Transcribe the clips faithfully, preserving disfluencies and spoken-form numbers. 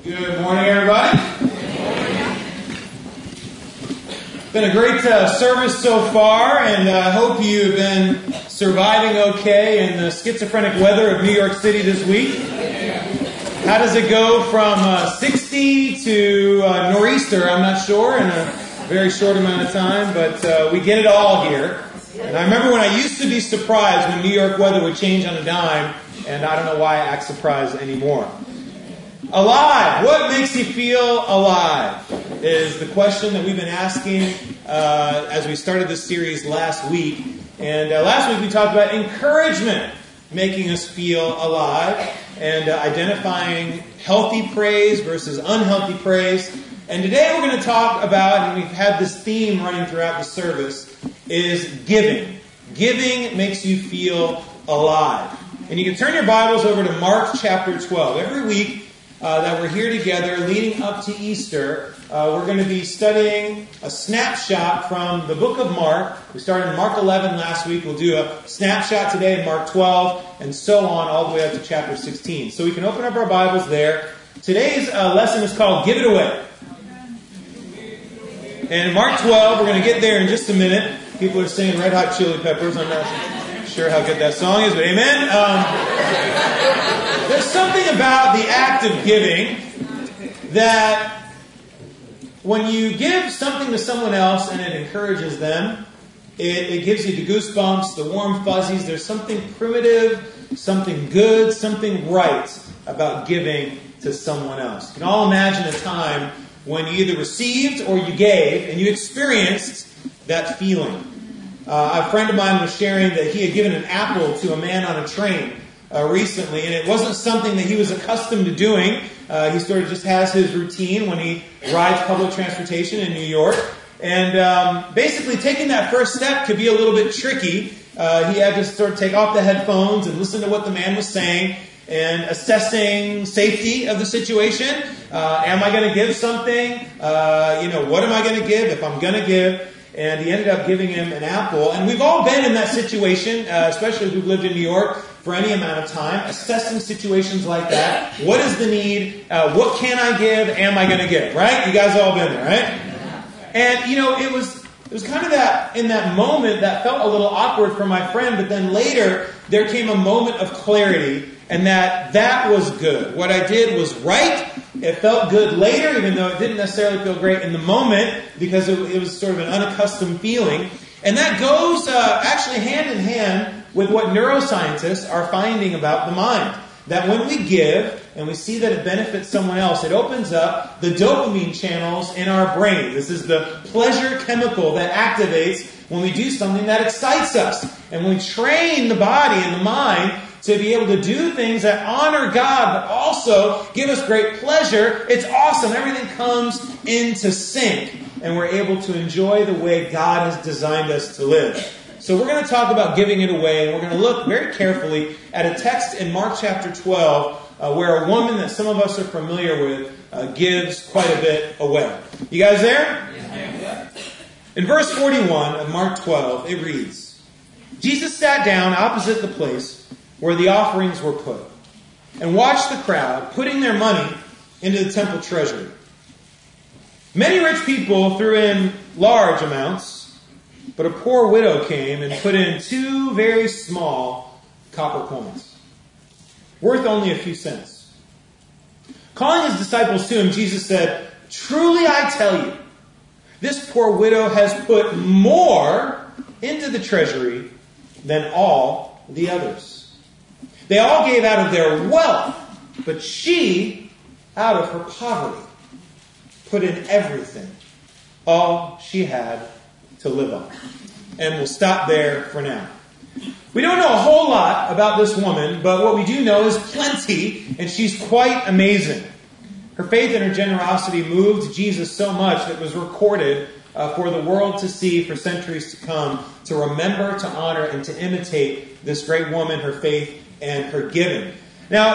Good morning, everybody. It's been a great uh, service so far, and I uh, hope you've been surviving okay in the schizophrenic weather of New York City this week. How does it go from uh, sixty to uh, nor'easter? I'm not sure, in a very short amount of time, but uh, we get it all here. And I remember when I used to be surprised when New York weather would change on a dime, and I don't know why I act surprised anymore. Alive. What makes you feel alive is the question that we've been asking uh, as we started this series last week. And uh, last week we talked about encouragement making us feel alive and uh, identifying healthy praise versus unhealthy praise. And today we're going to talk about, and we've had this theme running throughout the service, is giving. Giving makes you feel alive. And you can turn your Bibles over to Mark chapter twelve. Every week Uh, that we're here together leading up to Easter, uh, we're going to be studying a snapshot from the book of Mark. We started in Mark eleven last week. We'll do a snapshot today in Mark twelve, and so on all the way up to chapter sixteen. So we can open up our Bibles there. Today's uh, lesson is called Give It Away. And in Mark twelve, we're going to get there in just a minute. People are singing Red Hot Chili Peppers. I'm not sure how good that song is, but amen. Um, There's something about the act of giving that when you give something to someone else and it encourages them, it, it gives you the goosebumps, the warm fuzzies. There's something primitive, something good, something right about giving to someone else. You can all imagine a time when you either received or you gave and you experienced that feeling. Uh, a friend of mine was sharing that he had given an apple to a man on a train Uh, recently, and it wasn't something that he was accustomed to doing. Uh, he sort of just has his routine when he rides public transportation in New York. And um, basically taking that first step could be a little bit tricky. Uh, he had to sort of take off the headphones and listen to what the man was saying and assessing safety of the situation. Uh, am I going to give something? Uh, you know, what am I going to give if I'm going to give? And he ended up giving him an apple. And we've all been in that situation, uh, especially if we've lived in New York for any amount of time, assessing situations like that. What is the need? Uh, what can I give? Am I going to give? Right? You guys all been there, right? And, you know, it was it was kind of that, in that moment, that felt a little awkward for my friend. But then later, there came a moment of clarity, and that that was good. What I did was right. It felt good later, even though it didn't necessarily feel great in the moment, because it, it was sort of an unaccustomed feeling. And that goes uh, actually hand in hand with what neuroscientists are finding about the mind. That when we give and we see that it benefits someone else, it opens up the dopamine channels in our brain. This is the pleasure chemical that activates when we do something that excites us. And when we train the body and the mind to be able to do things that honor God, but also give us great pleasure, it's awesome. Everything comes into sync, and we're able to enjoy the way God has designed us to live. So we're going to talk about giving it away, and we're going to look very carefully at a text in Mark chapter twelve uh, where a woman that some of us are familiar with uh, gives quite a bit away. You guys there? Yeah. In verse forty-one of Mark twelve, it reads, Jesus sat down opposite the place where the offerings were put, and watched the crowd putting their money into the temple treasury. Many rich people threw in large amounts, but a poor widow came and put in two very small copper coins, worth only a few cents. Calling his disciples to him, Jesus said, "Truly I tell you, this poor widow has put more into the treasury than all the others. They all gave out of their wealth, but she, out of her poverty, put in everything, all she had to live on." And we'll stop there for now. We don't know a whole lot about this woman, but what we do know is plenty, and she's quite amazing. Her faith and her generosity moved Jesus so much that it was recorded uh, for the world to see for centuries to come, to remember, to honor, and to imitate this great woman, her faith, and her giving. Now,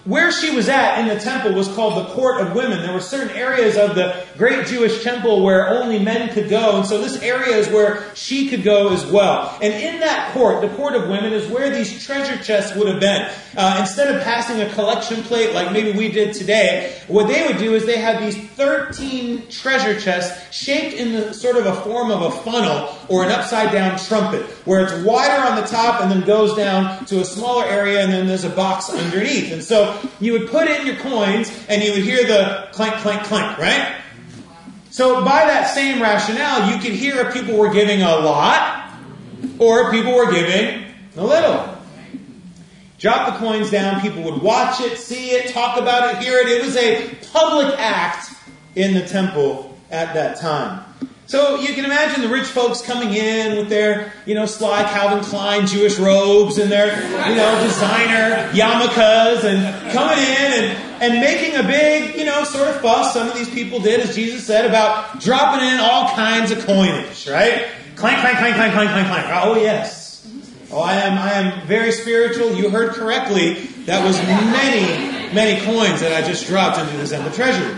where she was at in the temple was called the Court of Women. There were certain areas of the great Jewish temple where only men could go. And so this area is where she could go as well. And in that court, the Court of Women, is where these treasure chests would have been. Uh, instead of passing a collection plate like maybe we did today, what they would do is they had these thirteen treasure chests shaped in the sort of a form of a funnel or an upside down trumpet, where it's wider on the top and then goes down to a smaller area, and then there's a box underneath. And so you would put in your coins and you would hear the clank, clank, clank, right? So by that same rationale, you could hear if people were giving a lot or if people were giving a little. Drop the coins down, people would watch it, see it, talk about it, hear it. It was a public act in the temple at that time. So you can imagine the rich folks coming in with their, you know, sly Calvin Klein Jewish robes and their, you know, designer yarmulkes, and coming in and, and making a big, you know, sort of fuss. Some of these people did, as Jesus said, about dropping in all kinds of coinage, right? Clank, clank, clank, clank, clank, clank, clank. Oh, yes. Oh, I am, I am very spiritual. You heard correctly. That was many, many coins that I just dropped into the temple treasury.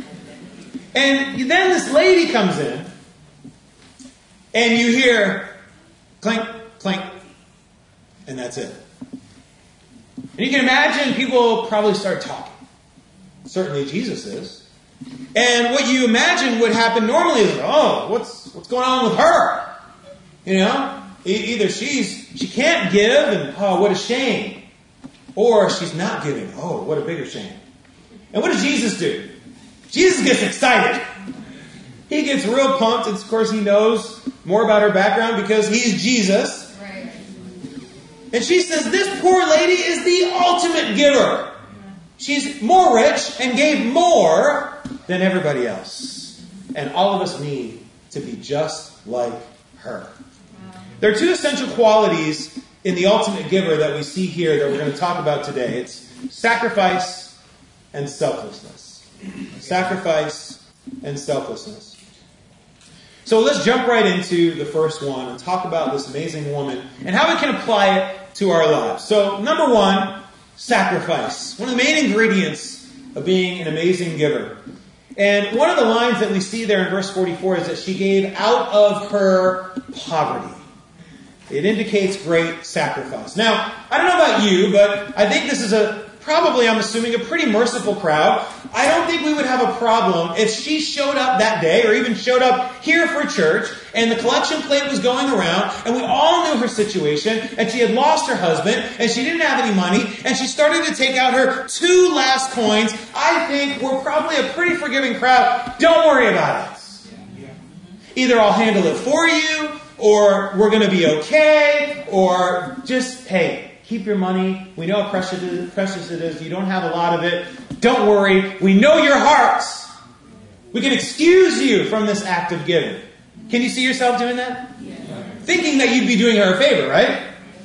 And then this lady comes in, and you hear clank, clank, and that's it. And you can imagine people probably start talking. Certainly Jesus is. And what you imagine would happen normally is, oh, what's what's going on with her? You know, e- either she's she can't give, and oh, what a shame, or she's not giving. Oh, what a bigger shame. And what does Jesus do? Jesus gets excited. He gets real pumped. And of course, he knows more about her background because he's Jesus. Right. And she says, this poor lady is the ultimate giver. She's more rich and gave more than everybody else. And all of us need to be just like her. Wow. There are two essential qualities in the ultimate giver that we see here that we're going to talk about today. It's sacrifice and selflessness. Sacrifice and selflessness. So let's jump right into the first one and talk about this amazing woman and how we can apply it to our lives. So number one, sacrifice. One of the main ingredients of being an amazing giver. And one of the lines that we see there in verse forty-four is that she gave out of her poverty. It indicates great sacrifice. Now, I don't know about you, but I think this is a probably, I'm assuming, a pretty merciful crowd. I don't think we would have a problem if she showed up that day or even showed up here for church and the collection plate was going around and we all knew her situation and she had lost her husband and she didn't have any money and she started to take out her two last coins. I think we're probably a pretty forgiving crowd. Don't worry about it. Either I'll handle it for you, or we're going to be okay, or just, hey, keep your money. We know how precious it is, precious it is. You don't have a lot of it. Don't worry. We know your hearts. We can excuse you from this act of giving. Can you see yourself doing that? Yeah. Thinking that you'd be doing her a favor, right?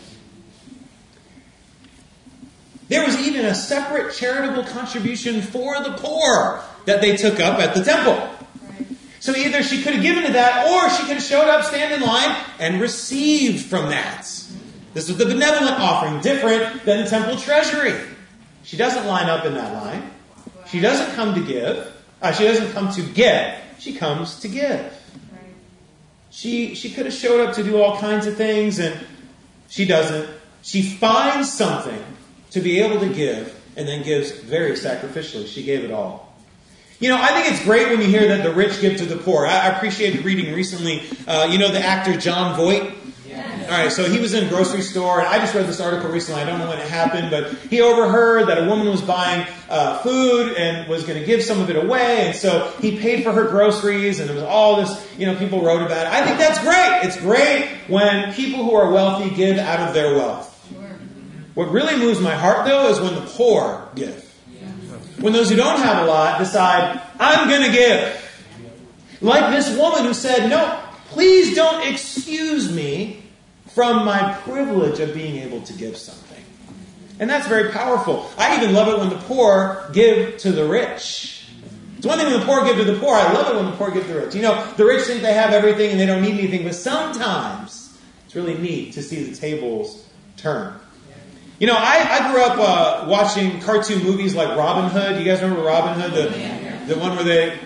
There was even a separate charitable contribution for the poor that they took up at the temple. Right. So either she could have given to that, or she could have showed up, stand in line, and received from that. This was the benevolent offering, different than the temple treasury. She doesn't line up in that line. She doesn't come to give. Uh, she doesn't come to get. She comes to give. She she could have showed up to do all kinds of things, and she doesn't. She finds something to be able to give, and then gives very sacrificially. She gave it all. You know, I think it's great when you hear that the rich give to the poor. I, I appreciated reading recently, uh, you know, the actor John Voight. All right, so he was in a grocery store, and I just read this article recently. I don't know when it happened, but he overheard that a woman was buying uh, food and was going to give some of it away, and so he paid for her groceries, and there was all this, you know, people wrote about it. I think that's great. It's great when people who are wealthy give out of their wealth. What really moves my heart, though, is when the poor give. When those who don't have a lot decide, I'm going to give. Like this woman who said, no, please don't excuse me from my privilege of being able to give something. And that's very powerful. I even love it when the poor give to the rich. It's one thing when the poor give to the poor. I love it when the poor give to the rich. You know, the rich think they have everything and they don't need anything, but sometimes it's really neat to see the tables turn. You know, I, I grew up uh, watching cartoon movies like Robin Hood. You guys remember Robin Hood? The, the one where they...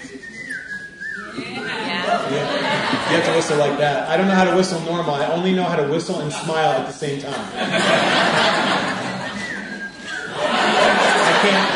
Yeah. You have to whistle like that. I don't know how to whistle normal. I only know how to whistle and smile at the same time. I can't...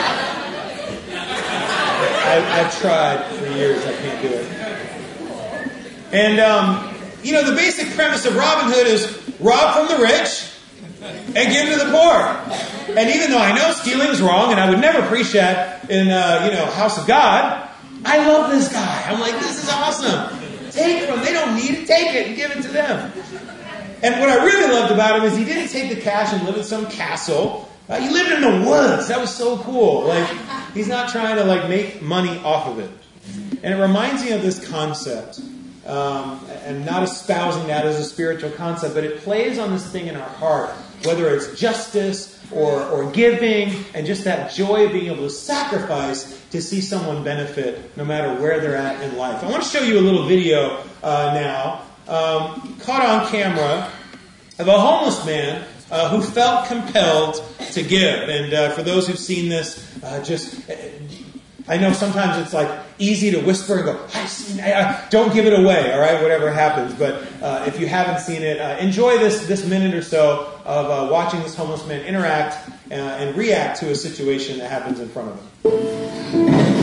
I, I've tried for years. I can't do it. And, um, you know, the basic premise of Robin Hood is rob from the rich and give to the poor. And even though I know stealing is wrong, and I would never preach that in, uh, you know, House of God, I love this guy. I'm like, this is awesome. Take it from them. They don't need it. Take it and give it to them. And what I really loved about him is he didn't take the cash and live in some castle. Uh, he lived in the woods. That was so cool. Like, he's not trying to, like, make money off of it. And it reminds me of this concept. Um, and not espousing that as a spiritual concept, but it plays on this thing in our heart, whether it's justice or, or giving, and just that joy of being able to sacrifice to see someone benefit no matter where they're at in life. I want to show you a little video uh, now, um, caught on camera, of a homeless man uh, who felt compelled to give. And uh, for those who've seen this, uh, just... I know sometimes it's like easy to whisper and go, I see, I, don't give it away, all right, whatever happens. But uh, if you haven't seen it, uh, enjoy this this minute or so of uh, watching this homeless man interact uh, and react to a situation that happens in front of him.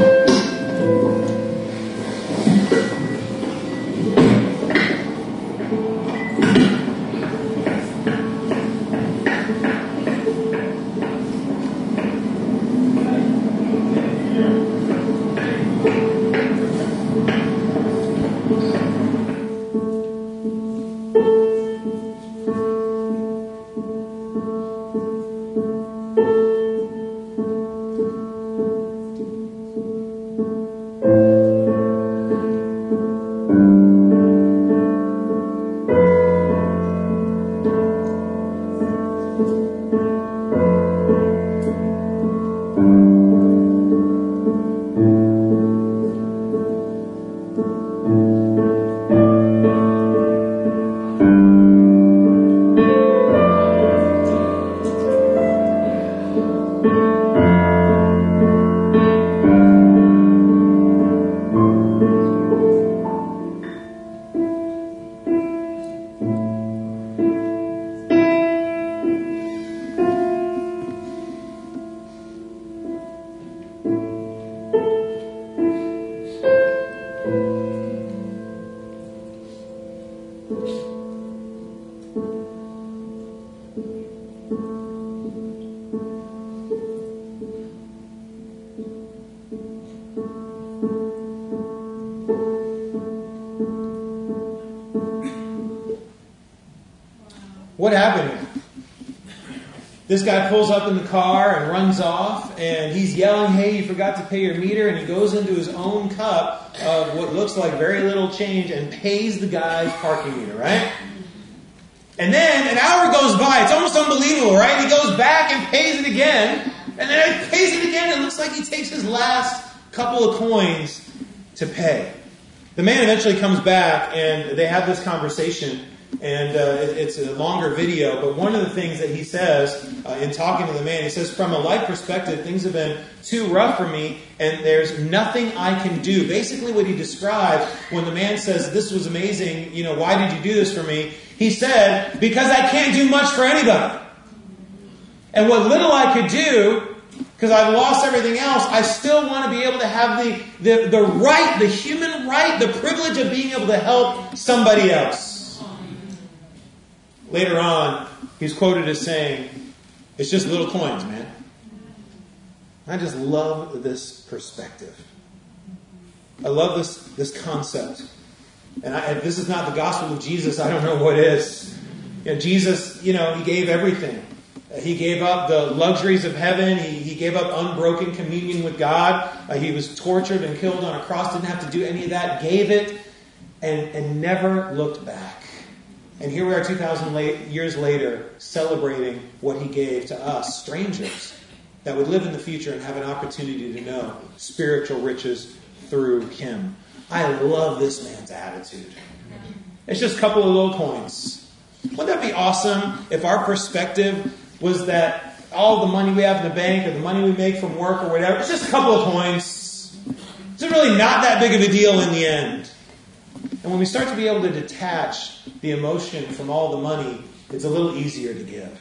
What happened here? This guy pulls up in the car and runs off, and he's yelling, hey, you forgot to pay your meter, and he goes into his own cup of what looks like very little change and pays the guy's parking meter, right? And then an hour goes by. It's almost unbelievable, right? He goes back and pays it again, and then he pays it again. It looks like he takes his last couple of coins to pay. The man eventually comes back, and they have this conversation. And uh, it, it's a longer video, but one of the things that he says uh, in talking to the man, he says, from a life perspective, things have been too rough for me, and there's nothing I can do. Basically what he described when the man says, this was amazing, you know, why did you do this for me? He said, because I can't do much for anybody. And what little I could do, because I've lost everything else, I still want to be able to have the, the, the right, the human right, the privilege of being able to help somebody else. Later on, he's quoted as saying, it's just little coins, man. I just love this perspective. I love this, this concept. And I, if this is not the gospel of Jesus, I don't know what is. You know, Jesus, you know, he gave everything. He gave up the luxuries of heaven. He, he gave up unbroken communion with God. Uh, he was tortured and killed on a cross. Didn't have to do any of that. Gave it and, and never looked back. And here we are two thousand years later celebrating what he gave to us, strangers, that would live in the future and have an opportunity to know spiritual riches through him. I love this man's attitude. It's just a couple of little coins. Wouldn't that be awesome if our perspective was that all the money we have in the bank or the money we make from work or whatever, it's just a couple of coins. It's really not that big of a deal in the end. And when we start to be able to detach the emotion from all the money, it's a little easier to give.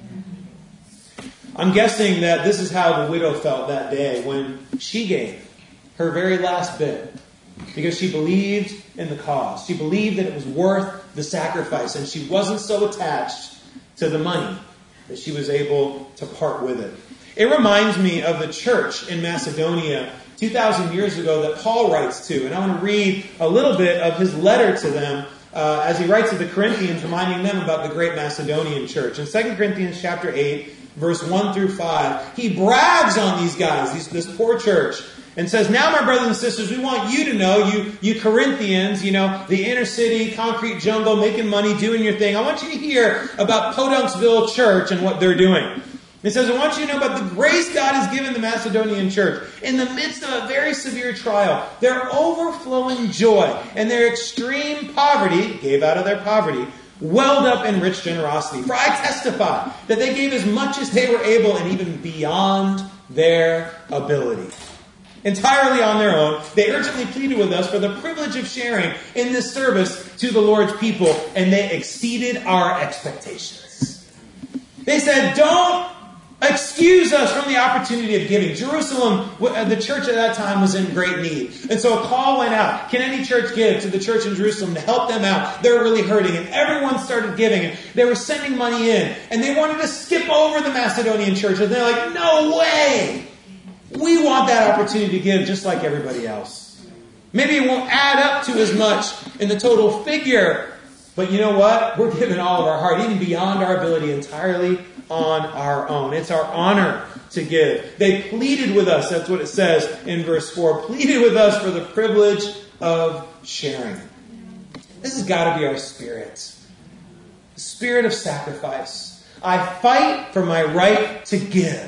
I'm guessing that this is how the widow felt that day when she gave her very last bit, because she believed in the cause. She believed that it was worth the sacrifice, and she wasn't so attached to the money that she was able to part with it. It reminds me of the church in Macedonia two thousand years ago that Paul writes to. And I want to read a little bit of his letter to them uh, as he writes to the Corinthians, reminding them about the great Macedonian church. In Second Corinthians chapter eight, verse one through five, he brags on these guys, these, this poor church, and says, now, my brothers and sisters, we want you to know, you, you Corinthians, you know, the inner city, concrete jungle, making money, doing your thing. I want you to hear about Podunksville Church and what they're doing. It says, I want you to know about the grace God has given the Macedonian church. In the midst of a very severe trial, their overflowing joy and their extreme poverty, gave out of their poverty, welled up in rich generosity. For I testify that they gave as much as they were able and even beyond their ability. Entirely on their own, they urgently pleaded with us for the privilege of sharing in this service to the Lord's people, and they exceeded our expectations. They said, don't excuse us from the opportunity of giving. Jerusalem, the church at that time, was in great need. And so a call went out. Can any church give to the church in Jerusalem to help them out? They're really hurting. And everyone started giving. And they were sending money in. And they wanted to skip over the Macedonian church. And they're like, no way! We want that opportunity to give just like everybody else. Maybe it won't add up to as much in the total figure. But you know what? We're giving all of our heart, even beyond our ability, entirely on our own. It's our honor to give. They pleaded with us, that's what it says in verse four, pleaded with us for the privilege of sharing. This has got to be our spirit. The spirit of sacrifice. I fight for my right to give.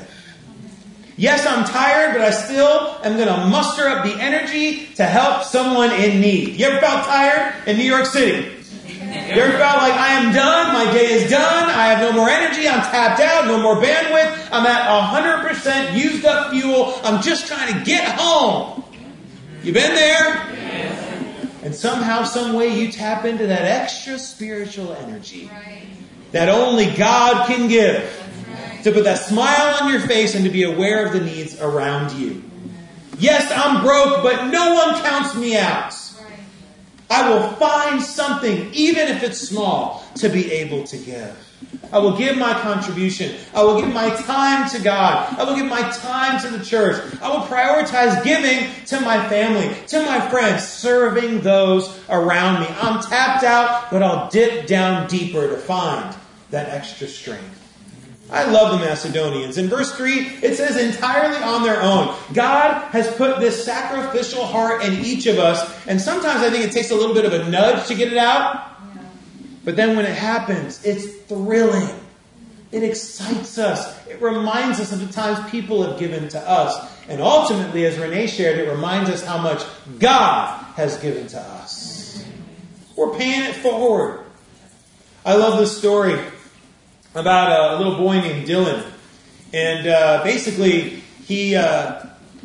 Yes, I'm tired, but I still am going to muster up the energy to help someone in need. You ever felt tired in New York City? You ever felt like I am done, my day is done, I have no more energy, I'm tapped out, no more bandwidth, I'm at one hundred percent used up fuel, I'm just trying to get home. You been there? And somehow, some way you tap into that extra spiritual energy that only God can give. To put that smile on your face and to be aware of the needs around you. Yes, I'm broke, but no one counts me out. I will find something, even if it's small, to be able to give. I will give my contribution. I will give my time to God. I will give my time to the church. I will prioritize giving to my family, to my friends, serving those around me. I'm tapped out, but I'll dip down deeper to find that extra strength. I love the Macedonians. In verse three, it says entirely on their own. God has put this sacrificial heart in each of us. And sometimes I think it takes a little bit of a nudge to get it out. But then when it happens, it's thrilling. It excites us. It reminds us of the times people have given to us. And ultimately, as Renee shared, it reminds us how much God has given to us. We're paying it forward. I love this story about a little boy named Dylan. And uh, basically, he uh,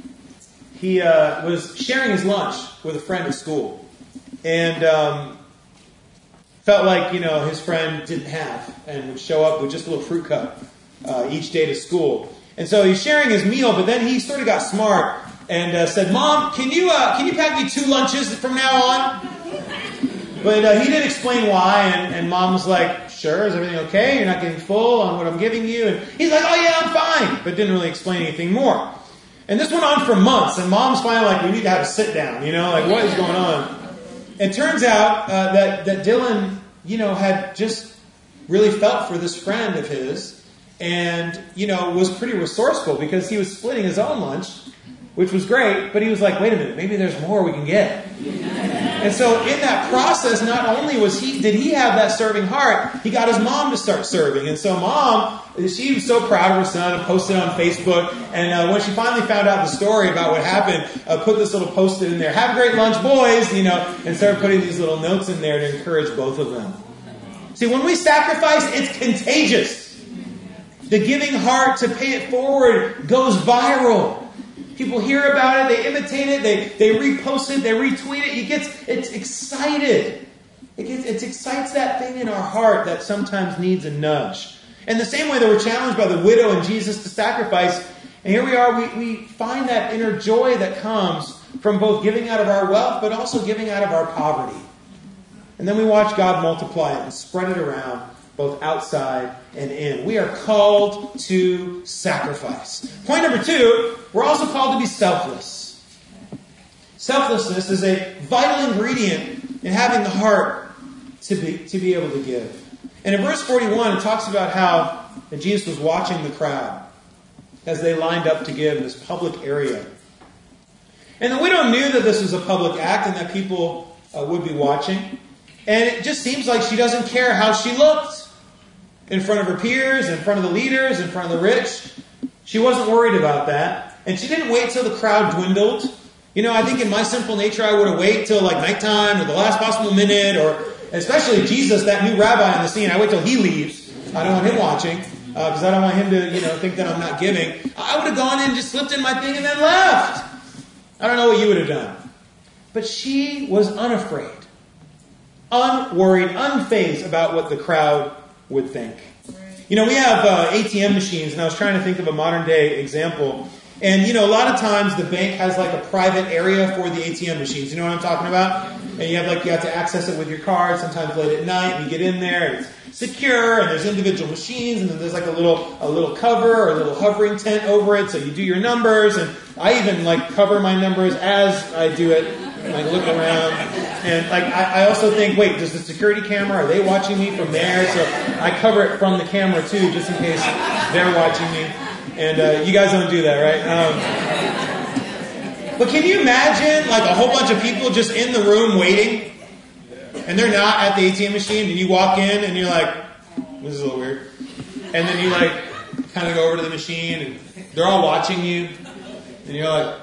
he uh, was sharing his lunch with a friend at school. And um, felt like, you know, his friend didn't have and would show up with just a little fruit cup uh, each day to school. And so he's sharing his meal, but then he sort of got smart and uh, said, Mom, can you uh, can you pack me two lunches from now on? But uh, he didn't explain why, and, and Mom was like, sure, is everything okay? You're not getting full on what I'm giving you? And he's like, oh yeah, I'm fine, but didn't really explain anything more. And this went on for months, and Mom's finally like, we need to have a sit down, you know, like what is going on? It turns out uh, that, that Dylan, you know, had just really felt for this friend of his, and, you know, was pretty resourceful because he was splitting his own lunch, which was great, but he was like, wait a minute, maybe there's more we can get. And so in that process, not only was he did he have that serving heart, he got his mom to start serving. And so Mom, she was so proud of her son and posted it on Facebook. And uh, when she finally found out the story about what happened, uh, put this little post-it in there, have a great lunch, boys, you know, and started putting these little notes in there to encourage both of them. See, when we sacrifice, it's contagious. The giving heart to pay it forward goes viral. People hear about it, they imitate it, they, they repost it, they retweet it. It gets, it's excited. It, gets, it excites that thing in our heart that sometimes needs a nudge. And the same way that we're challenged by the widow and Jesus to sacrifice, and here we are, we, we find that inner joy that comes from both giving out of our wealth, but also giving out of our poverty. And then we watch God multiply it and spread it around, both outside and in. We are called to sacrifice. Point number two, we're also called to be selfless. Selflessness is a vital ingredient in having the heart to be, to be able to give. And in verse forty-one, it talks about how Jesus was watching the crowd as they lined up to give in this public area. And the widow knew that this was a public act and that people uh, would be watching. And it just seems like she doesn't care how she looked in front of her peers, in front of the leaders, in front of the rich. She wasn't worried about that. And she didn't wait till the crowd dwindled. You know, I think in my simple nature, I would have waited till like nighttime or the last possible minute, or especially Jesus, that new rabbi on the scene. I wait till he leaves. I don't want him watching because uh, I don't want him to, you know, think that I'm not giving. I would have gone in, just slipped in my thing and then left. I don't know what you would have done. But she was unafraid, unworried, unfazed about what the crowd would think. You know, we have uh, A T M machines, and I was trying to think of a modern day example. And, you know, a lot of times the bank has like a private area for the A T M machines. You know what I'm talking about? And you have like, you have to access it with your card sometimes late at night, and you get in there, and it's secure, and there's individual machines, and then there's like a little, a little cover or a little hovering tent over it, so you do your numbers, and I even like cover my numbers as I do it, and I look around, and like, I, I also think, wait, does the security camera, are they watching me from there? So I cover it from the camera too, just in case they're watching me. And uh, you guys don't do that, right? Um, but can you imagine like a whole bunch of people just in the room waiting, and they're not at the A T M machine, and you walk in and you're like, this is a little weird. And then you like kind of go over to the machine, and they're all watching you, and you're like,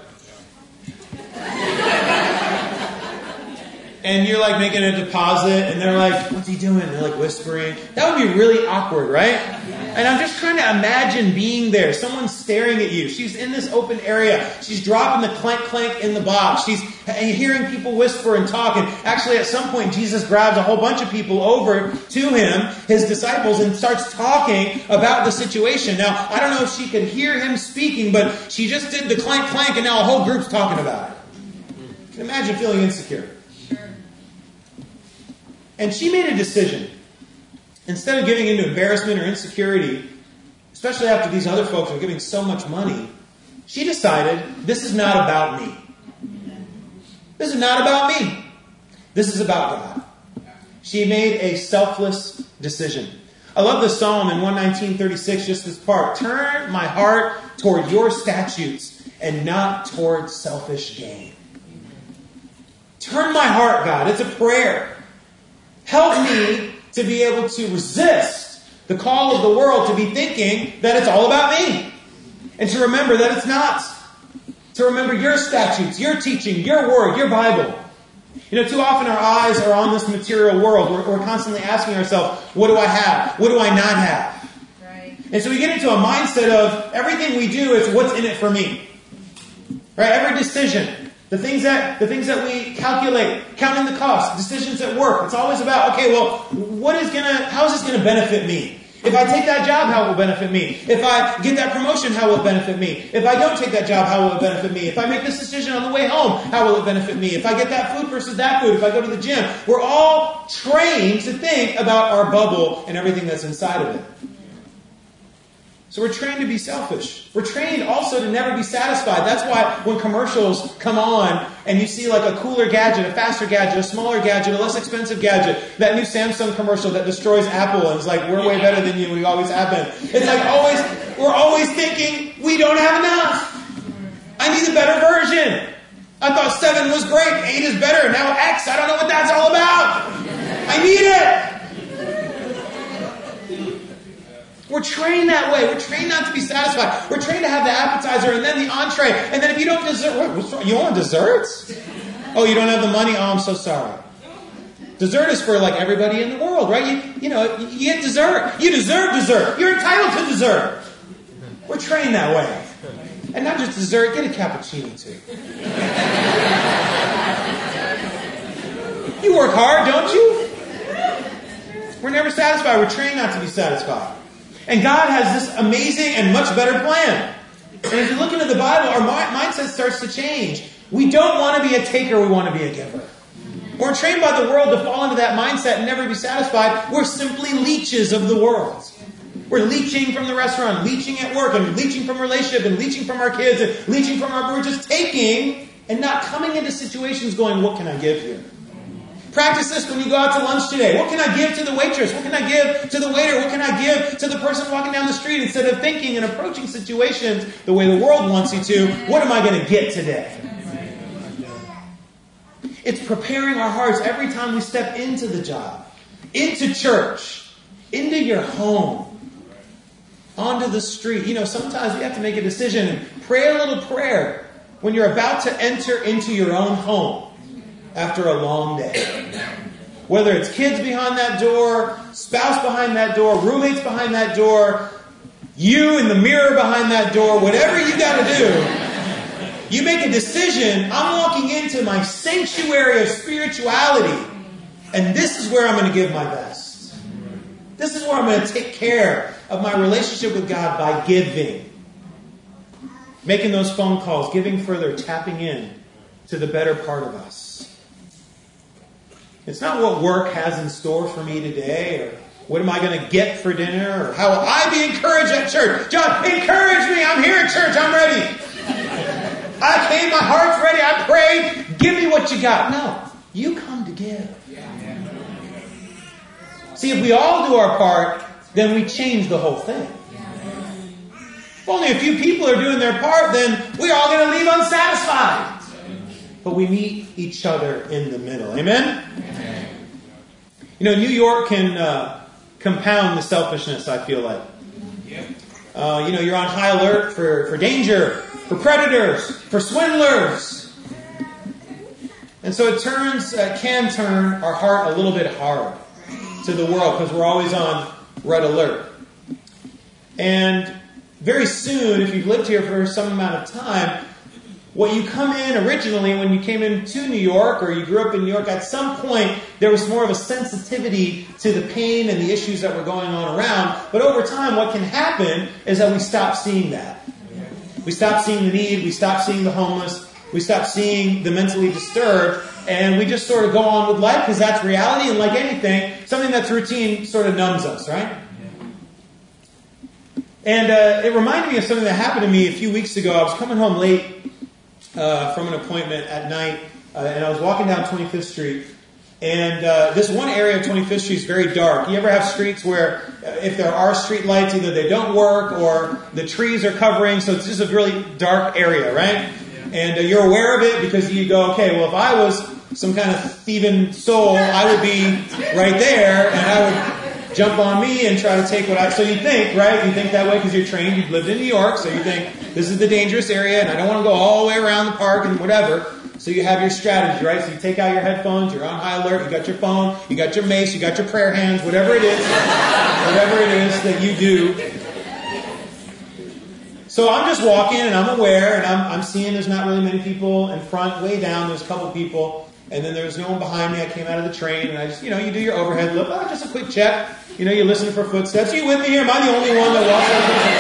and you're like making a deposit, and they're like, what's he doing? They're like whispering. That would be really awkward, right? And I'm just trying to imagine being there. Someone's staring at you. She's in this open area. She's dropping the clank clank in the box. She's hearing people whisper and talk. And actually at some point Jesus grabs a whole bunch of people over to him, his disciples, and starts talking about the situation. Now, I don't know if she could hear him speaking, but she just did the clank clank, and now a whole group's talking about it. You can imagine feeling insecure. And she made a decision. Instead of giving into embarrassment or insecurity, especially after these other folks are giving so much money, she decided, this is not about me. This is not about me. This is about God. She made a selfless decision. I love this psalm in one nineteen thirty-six, just this part. Turn my heart toward your statutes and not toward selfish gain. Turn my heart, God. It's a prayer. Help me to be able to resist the call of the world to be thinking that it's all about me. And to remember that it's not. To remember your statutes, your teaching, your word, your Bible. You know, too often our eyes are on this material world. We're, we're constantly asking ourselves, what do I have? What do I not have? Right. And so we get into a mindset of everything we do is what's in it for me. Right? Every decision. The things that the things that we calculate, counting the cost, decisions at work. It's always about, okay, well, what is gonna how is this gonna benefit me? If I take that job, how will it benefit me? If I get that promotion, how will it benefit me? If I don't take that job, how will it benefit me? If I make this decision on the way home, how will it benefit me? If I get that food versus that food, if I go to the gym. We're all trained to think about our bubble and everything that's inside of it. So we're trained to be selfish. We're trained also to never be satisfied. That's why when commercials come on and you see like a cooler gadget, a faster gadget, a smaller gadget, a less expensive gadget, that new Samsung commercial that destroys Apple and is like, we're way better than you, we always have been. It's like always, we're always thinking, we don't have enough. I need a better version. I thought seven was great, eight is better, now X, I don't know what that's all about. I need it. We're trained that way. We're trained not to be satisfied. We're trained to have the appetizer and then the entree. And then if you don't dessert, what, what's wrong? You want desserts? Oh, you don't have the money? Oh, I'm so sorry. Dessert is for like everybody in the world, right? You, you know, you get dessert. You deserve dessert. You're entitled to dessert. We're trained that way. And not just dessert, get a cappuccino too. You work hard, don't you? We're never satisfied. We're trained not to be satisfied. And God has this amazing and much better plan. And as you look into the Bible, our mindset starts to change. We don't want to be a taker, we want to be a giver. We're trained by the world to fall into that mindset and never be satisfied. We're simply leeches of the world. We're leeching from the restaurant, leeching at work, and leeching from relationship, and leeching from our kids, and leeching from our... We're just taking and not coming into situations going, what can I give here? Practice this when you go out to lunch today. What can I give to the waitress? What can I give to the waiter? What can I give to the person walking down the street? Instead of thinking and approaching situations the way the world wants you to, what am I going to get today? It's preparing our hearts every time we step into the job, into church, into your home, onto the street. You know, sometimes you have to make a decision and pray a little prayer when you're about to enter into your own home after a long day. Whether it's kids behind that door, spouse behind that door, roommates behind that door, you in the mirror behind that door, whatever you got to do, you make a decision. I'm walking into my sanctuary of spirituality, and this is where I'm going to give my best. This is where I'm going to take care of my relationship with God by giving. Making those phone calls, giving further, tapping in to the better part of us. It's not what work has in store for me today, or what am I going to get for dinner, or how will I be encouraged at church. John, encourage me. I'm here at church. I'm ready. I came. My heart's ready. I prayed. Give me what you got. No, you come to give. See, if we all do our part, then we change the whole thing. If only a few people are doing their part, then we're all going to leave unsatisfied. But we meet each other in the middle. Amen? Amen. You know, New York can uh, compound the selfishness, I feel like. Uh, you know, you're on high alert for, for danger, for predators, for swindlers. And so it turns, uh, can turn our heart a little bit hard to the world because we're always on red alert. And very soon, if you've lived here for some amount of time, what you come in originally when you came into New York or you grew up in New York, at some point there was more of a sensitivity to the pain and the issues that were going on around. But over time, what can happen is that we stop seeing that. We stop seeing the need. We stop seeing the homeless. We stop seeing the mentally disturbed. And we just sort of go on with life because that's reality. And like anything, something that's routine sort of numbs us, right? And uh, it reminded me of something that happened to me a few weeks ago. I was coming home late Uh, from an appointment at night, uh, and I was walking down twenty-fifth Street, and uh, this one area of twenty-fifth Street is very dark. You ever have streets where uh, if there are street lights, either they don't work or the trees are covering, so it's just a really dark area, right? Yeah. And uh, you're aware of it because you go, okay, well, if I was some kind of thieving soul, I would be right there, and I would jump on me and try to take what I... So you think, right? You think that way because you're trained. You've lived in New York, so you think, this is the dangerous area, and I don't want to go all the way around the park and whatever. So you have your strategy, right? So you take out your headphones, you're on high alert, you got your phone, you got your mace, you got your prayer hands, whatever it is, whatever it is that you do. So I'm just walking, and I'm aware, and I'm, I'm seeing there's not really many people in front. Way down, there's a couple people. And then there's no one behind me. I came out of the train, and I just, you know, you do your overhead look. Oh, just a quick check. You know, you listen for footsteps. Are you with me here? Am I the only one that walks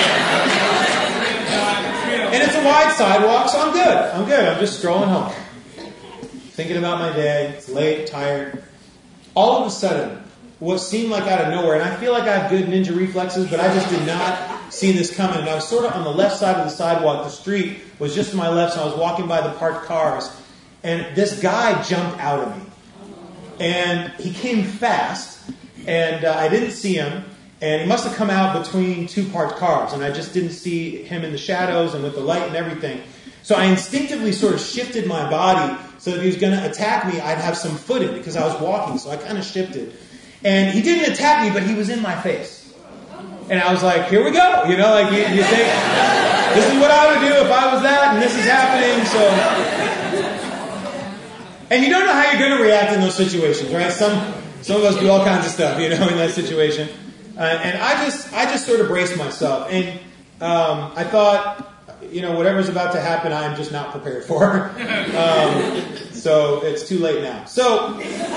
out? And it's a wide sidewalk, so I'm good. I'm good. I'm just strolling home. Thinking about my day. It's late, tired. All of a sudden, what seemed like out of nowhere, and I feel like I have good ninja reflexes, but I just did not see this coming. And I was sort of on the left side of the sidewalk. The street was just to my left, so I was walking by the parked cars. And this guy jumped out of me. And he came fast. And uh, I didn't see him. And he must have come out between two parked cars. And I just didn't see him in the shadows and with the light and everything. So I instinctively sort of shifted my body so that if he was going to attack me, I'd have some footing because I was walking. So I kind of shifted. And he didn't attack me, but he was in my face. And I was like, here we go. You know, like you, you think, this is what I would do if I was that. And this is happening. So... And you don't know how you're going to react in those situations, right? Some some of us do all kinds of stuff, you know, in that situation. Uh, and I just I just sort of braced myself. And um, I thought, you know, whatever's about to happen, I'm just not prepared for. um, so it's too late now. So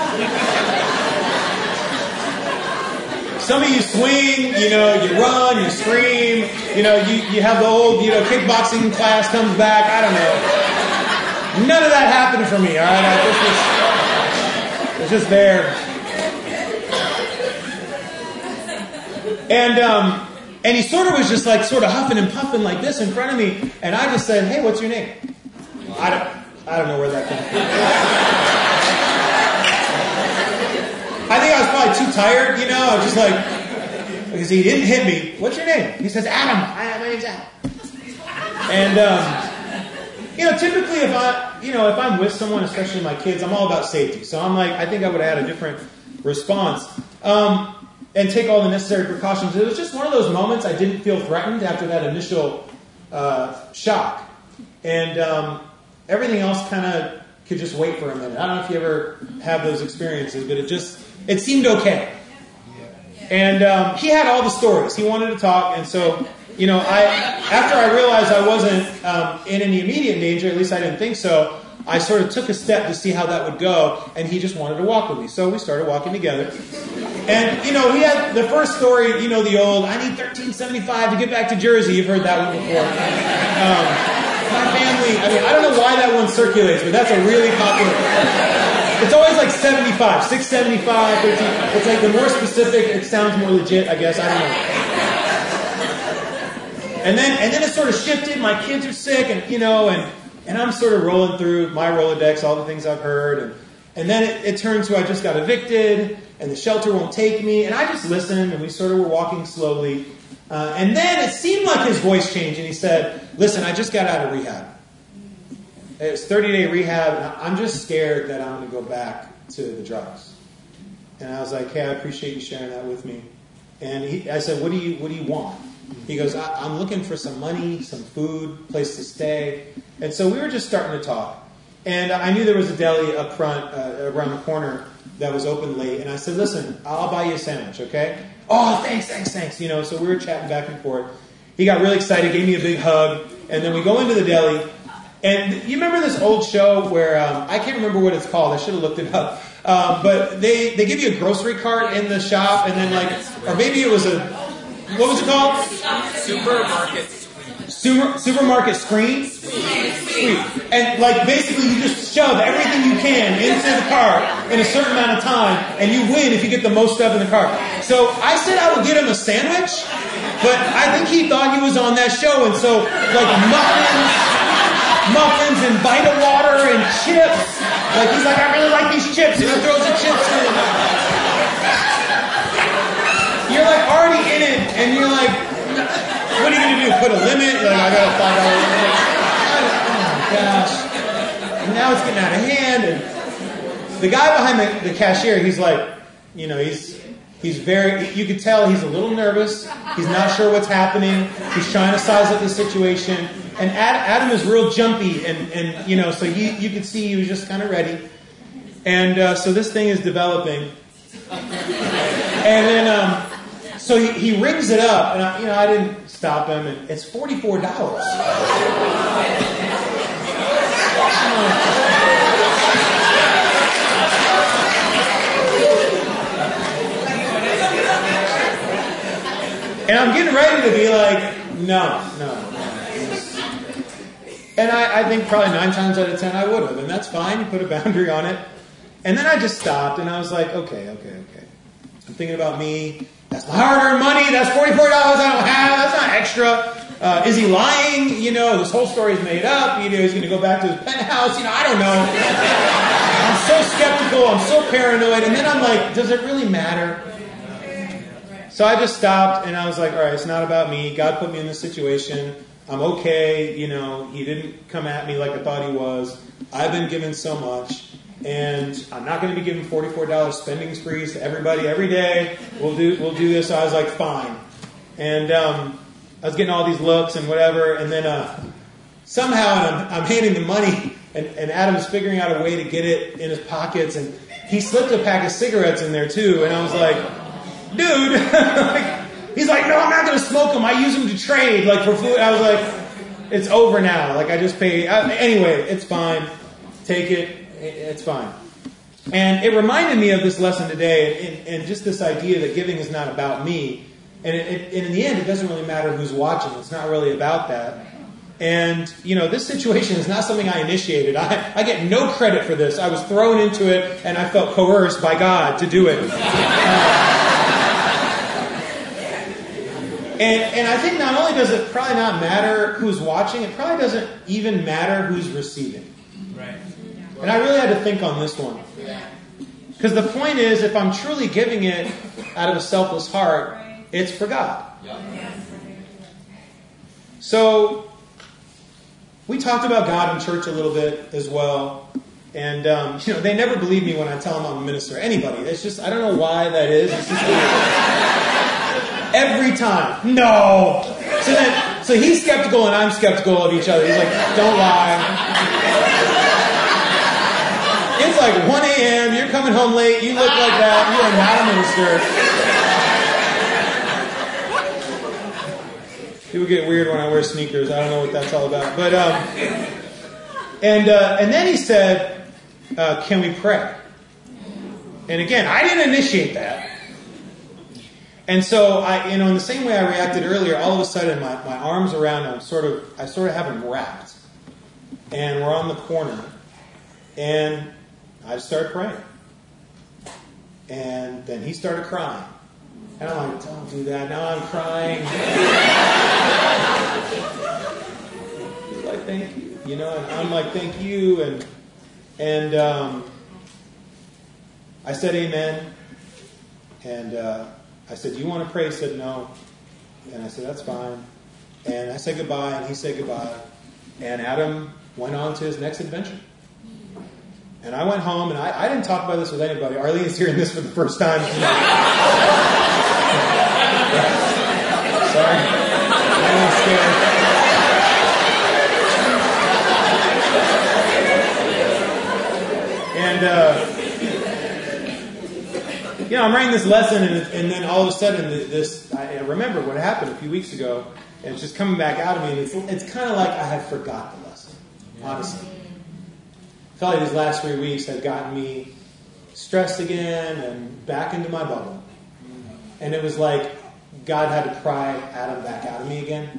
some of you swing, you know, you run, you scream, you know, you, you have the old, you know, kickboxing class comes back. I don't know. None of that happened for me, all right? I just was, was just there. And um, and he sort of was just like sort of huffing and puffing like this in front of me. And I just said, hey, what's your name? Well, I don't I don't know where that came from. I think I was probably too tired, you know. I was just like, because he didn't hit me. What's your name? He says, Adam. I, my name's Adam. And, um, you know, typically if I, you know, if I'm with someone, especially my kids, I'm all about safety. So I'm like, I think I would have had a different response. Um, and take all the necessary precautions. It was just one of those moments I didn't feel threatened after that initial uh, shock. And um, everything else kind of could just wait for a minute. I don't know if you ever have those experiences, but it just, it seemed okay. And um, he had all the stories. He wanted to talk. And so, you know, I after I realized I wasn't um, in any immediate danger, at least I didn't think so, I sort of took a step to see how that would go. And he just wanted to walk with me. So we started walking together. And, you know, he had the first story, you know, the old, I need thirteen seventy-five to get back to Jersey. You've heard that one before. Um, my family, I mean, I don't know why that one circulates, but that's a really popular. It's always like seventy-five, six seventy-five, thirteen. It's like the more specific, it sounds more legit, I guess. I don't know. And then, and then it sort of shifted. My kids are sick, and, you know, and, and I'm sort of rolling through my Rolodex, all the things I've heard. And, and then it, it turned to I just got evicted, and the shelter won't take me. And I just listened, and we sort of were walking slowly. Uh, and then it seemed like his voice changed, and he said, listen, I just got out of rehab. It's thirty-day rehab, and I'm just scared that I'm going to go back to the drugs. And I was like, hey, I appreciate you sharing that with me. And he, I said, what do you what do you want? He goes, I, I'm looking for some money, some food, place to stay. And so we were just starting to talk. And I knew there was a deli up front, uh, around the corner, that was open late. And I said, listen, I'll buy you a sandwich, okay? Oh, thanks, thanks, thanks. You know, so we were chatting back and forth. He got really excited, gave me a big hug. And then we go into the deli. And you remember this old show where, um, I can't remember what it's called. I should have looked it up. Um, but they, they give you a grocery cart in the shop. And then like, or maybe it was a, what was it called? Supermarket. Super, supermarket screen? Sweet. And like basically you just shove everything you can into the cart in a certain amount of time, and you win if you get the most stuff in the cart. So I said I would get him a sandwich, but I think he thought he was on that show, and so like muffins, muffins and Vita water and chips. Like he's like, I really like these chips, and he throws the chips in. You're like already in it, and you're like, what are you going to do? Put a limit? Like, I got a five dollar limit. Oh my gosh. And now it's getting out of hand. And the guy behind the, the cashier, he's like, you know, he's he's very, you could tell he's a little nervous. He's not sure what's happening. He's trying to size up the situation. And Ad, Adam is real jumpy. And, and you know, so he, you could see he was just kind of ready. And uh, so this thing is developing. And then, um, so he, he rings it up, and I, you know, I didn't stop him, and it's forty-four dollars. And I'm getting ready to be like, no, no, no. And I, I think probably nine times out of ten I would have, and that's fine. You put a boundary on it. And then I just stopped, and I was like, okay, okay, okay. I'm thinking about me. That's my hard-earned money. That's forty-four dollars I don't have. That's not extra. Uh, is he lying? You know, this whole story is made up. You know, he's going to go back to his penthouse. You know, I don't know. I'm so skeptical. I'm so paranoid. And then I'm like, does it really matter? So I just stopped, and I was like, all right, it's not about me. God put me in this situation. I'm okay. You know, he didn't come at me like I thought he was. I've been given so much. And I'm not going to be giving forty-four dollars spending sprees to everybody every day. We'll do we'll do this. So I was like, fine. And um, I was getting all these looks and whatever. And then uh, somehow, and I'm, I'm handing the money, and, and Adam's figuring out a way to get it in his pockets, and he slipped a pack of cigarettes in there too, and I was like, dude, like, he's like, no, I'm not going to smoke them. I use them to trade, like, for food. I was like, it's over now. Like, I just pay. I, anyway, it's fine. Take it. It's fine. And it reminded me of this lesson today, and, and just this idea that giving is not about me. And, it, it, and in the end, it doesn't really matter who's watching. It's not really about that. And, you know, this situation is not something I initiated. I, I get no credit for this. I was thrown into it, and I felt coerced by God to do it. Uh, and, and I think not only does it probably not matter who's watching, it probably doesn't even matter who's receiving. Right. And I really had to think on this one. Because the point is, if I'm truly giving it out of a selfless heart, it's for God. So, we talked about God in church a little bit as well. And, um, you know, they never believe me when I tell them I'm a minister. Anybody. It's just, I don't know why that is. It's just weird. Every time. No. So then, so he's skeptical and I'm skeptical of each other. He's like, don't lie. It's like one a.m., you're coming home late, you look like that, you are not a minister. People get weird when I wear sneakers. I don't know what that's all about. But um, and uh, and then he said, uh, can we pray? And again, I didn't initiate that. And so I, you know, in the same way I reacted earlier, all of a sudden my, my arms around him, sort of, I sort of have him wrapped. And we're on the corner. And I started praying. And then he started crying. And I'm like, don't do that. Now I'm crying. He's like, thank you. You know, and I'm like, thank you. And and um, I said amen. And uh, I said, do you want to pray? He said, no. And I said, that's fine. And I said goodbye, and he said goodbye. And Adam went on to his next adventure. And I went home, and I, I didn't talk about this with anybody. Arlene's hearing this for the first time. Sorry. I'm scared. And, uh, you know, I'm writing this lesson, and, and then all of a sudden, this, I remember what happened a few weeks ago, and it's just coming back out of me, and it's, it's kind of like I had forgot the lesson, honestly. I felt like these last three weeks had gotten me stressed again and back into my bubble. And it was like God had to pry Adam back out of me again.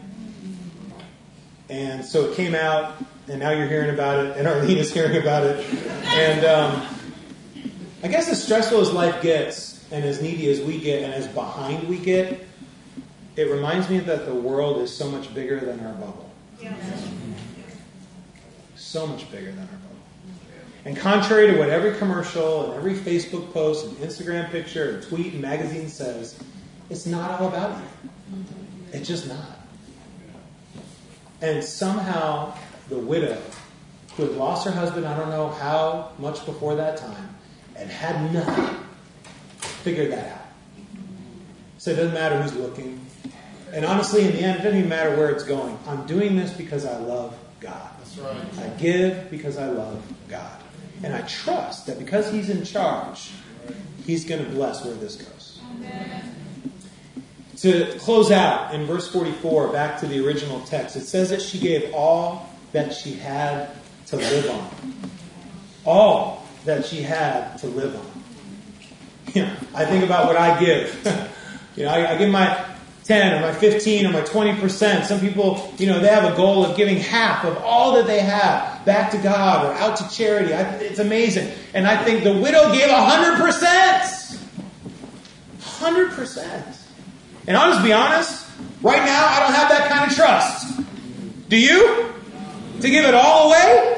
And so it came out, and now you're hearing about it, and Arlene is hearing about it. And um, I guess as stressful as life gets, and as needy as we get, and as behind we get, it reminds me that the world is so much bigger than our bubble. So much bigger than our bubble. And contrary to what every commercial and every Facebook post and Instagram picture and tweet and magazine says, it's not all about you. It's just not. And somehow the widow, who had lost her husband, I don't know how much before that time, and had nothing, figured that out. So it doesn't matter who's looking. And honestly, in the end, it doesn't even matter where it's going. I'm doing this because I love God. That's right. I give because I love God. And I trust that because He's in charge, He's going to bless where this goes. Amen. To close out, in verse forty-four, back to the original text, it says that she gave all that she had to live on. All that she had to live on. You know, I think about what I give. you know, I, I give my ten or my fifteen or my twenty percent. Some people, you know, they have a goal of giving half of all that they have back to God or out to charity. I, it's amazing. And I think the widow gave one hundred percent. one hundred percent. And I'll just be honest, right now I don't have that kind of trust. Do you? To give it all away?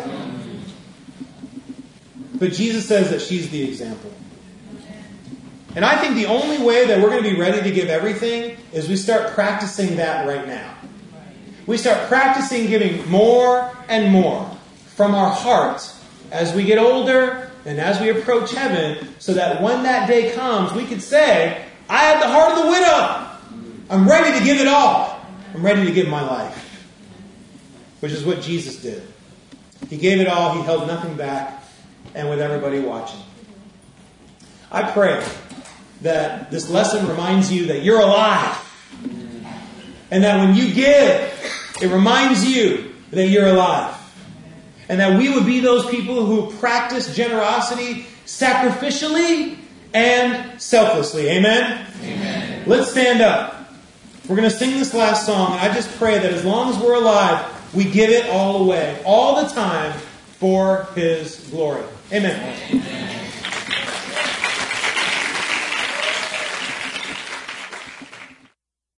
But Jesus says that she's the example. And I think the only way that we're going to be ready to give everything is we start practicing that right now. We start practicing giving more and more from our heart as we get older and as we approach heaven, so that when that day comes, we could say, I have the heart of the widow. I'm ready to give it all. I'm ready to give my life. which is what Jesus did. He gave it all. He held nothing back, and with everybody watching. I pray that this lesson reminds you that you're alive, and that when you give, it reminds you that you're alive. And that we would be those people who practice generosity sacrificially and selflessly. Amen? Amen. Let's stand up. We're going to sing this last song. And I just pray that as long as we're alive, we give it all away, all the time, for His glory. Amen. Amen.